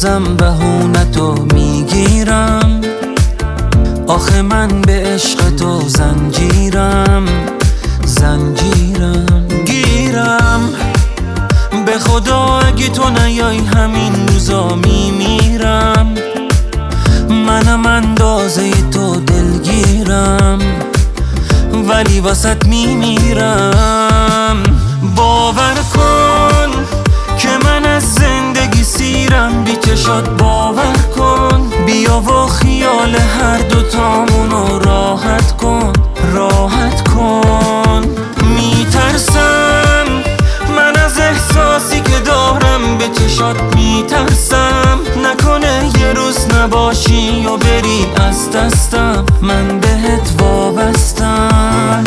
بازم بهونتو میگیرم. آخه من به عشق تو زنجیرم گیرم. به خدا اگه تو نیای همین روزا میمیرم. منم اندازه تو دلگیرم ولی واسط میمیرم. باور کن که من از زندگی سیرم، بی چشات باور کن. بیا و خیال هر دوتامونو راحت کن میترسم من از احساسی که دارم، به چشات میترسم نکنه یه روز نباشی و بری از دستم. من بهت وابستم.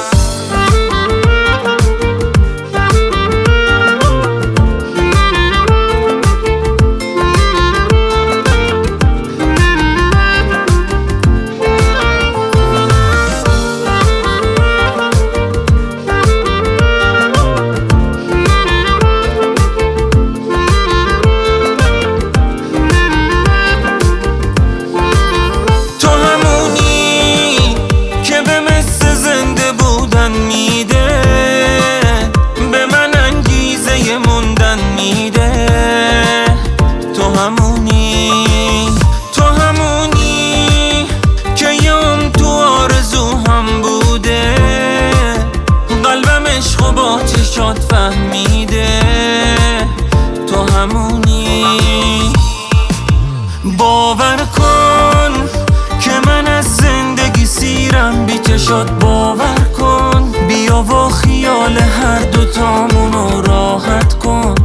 تو همونی که یام تو آرزوهم بوده. قلبم عشقو با چشات فهمیده. تو همونی. باور کن که من از زندگی سیرم، بی چشات باور کن. بیا و خیال هر دوتامونو راحت کن